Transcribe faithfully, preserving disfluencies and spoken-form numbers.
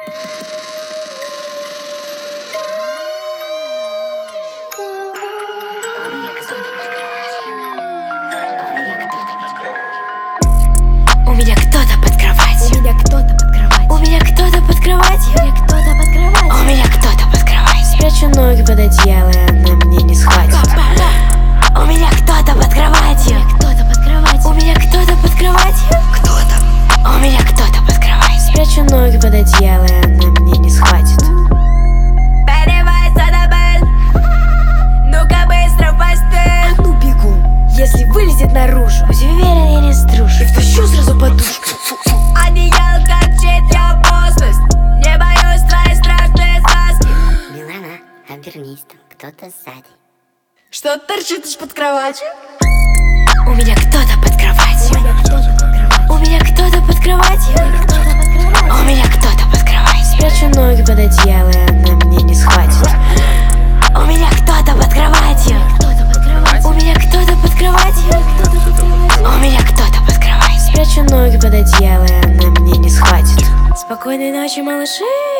У меня кто-то под кроватью. У меня кто-то под кроватью. У меня кто-то под кроватью. У меня кто-то под кроватью. У меня кто-то под кроватью. Спрячу ноги под одеяло, и она мне не схватит. У меня кто-то под кроватью. У меня кто-то под кроватью. Кто-то. У меня кто-то под кроватью. Спрячу ноги под одеяло, и она мне не схватит. Поднимайся на бен, ну-ка быстро в постель. А ну бегу, если вылезет наружу, будь уверен, я не струшу. И втащу сразу подушку. Одеялко чья постность, не боюсь твоей страшной сказки. Милана, обернись, там кто-то сзади. Что торчит из-под кровати? У меня кто-то под кроватью. У меня кто-то под кроватью. У меня кто-то под кроватью. Спрячу ноги под одеяло, и она мне не схватит. У меня кто-то под кроватью. У меня кто-то под кроватью. У меня кто-то под кроватью. Спрячу ноги под одеяло, и она мне не схватит. Спокойной ночи, малыши.